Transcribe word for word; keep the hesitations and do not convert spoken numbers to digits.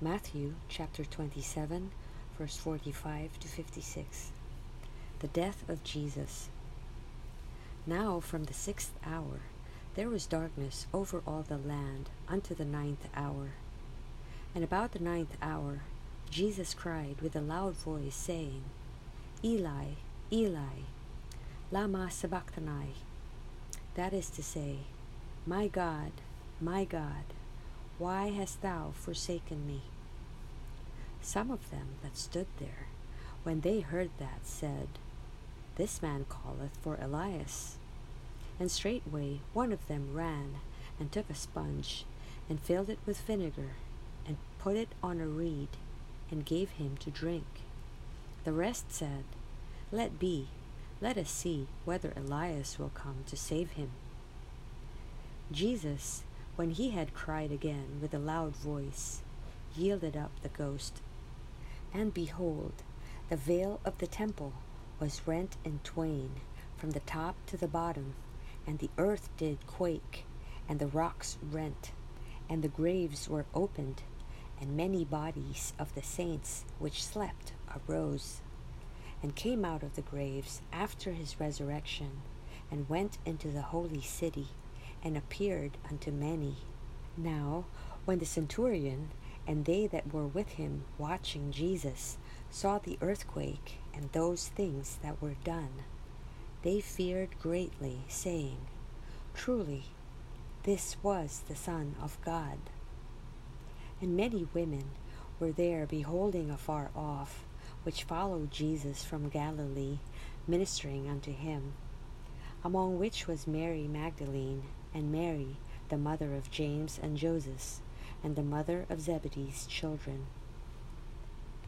Matthew chapter twenty-seven, verse forty-five to fifty-six. The death of Jesus. Now from the sixth hour there was darkness over all the land unto the ninth hour. And about the ninth hour Jesus cried with a loud voice, saying, Eli, Eli, lama sabachthani? That is to say, My God, my God, why hast thou forsaken me? Some of them that stood there, when they heard that, said, This man calleth for Elias. And straightway one of them ran, and took a sponge, and filled it with vinegar, and put it on a reed, and gave him to drink. The rest said, Let be, let us see whether Elias will come to save him. Jesus, when he had cried again with a loud voice, yielded up the ghost. And behold, the veil of the temple was rent in twain from the top to the bottom, and the earth did quake, and the rocks rent, and the graves were opened, and many bodies of the saints which slept arose, and came out of the graves after his resurrection, and went into the holy city, and appeared unto many. Now when the centurion and they that were with him watching Jesus saw the earthquake and those things that were done, they feared greatly, saying, Truly, this was the Son of God. And many women were there beholding afar off, which followed Jesus from Galilee, ministering unto him, among which was Mary Magdalene, and Mary, the mother of James and Joses, and the mother of Zebedee's children,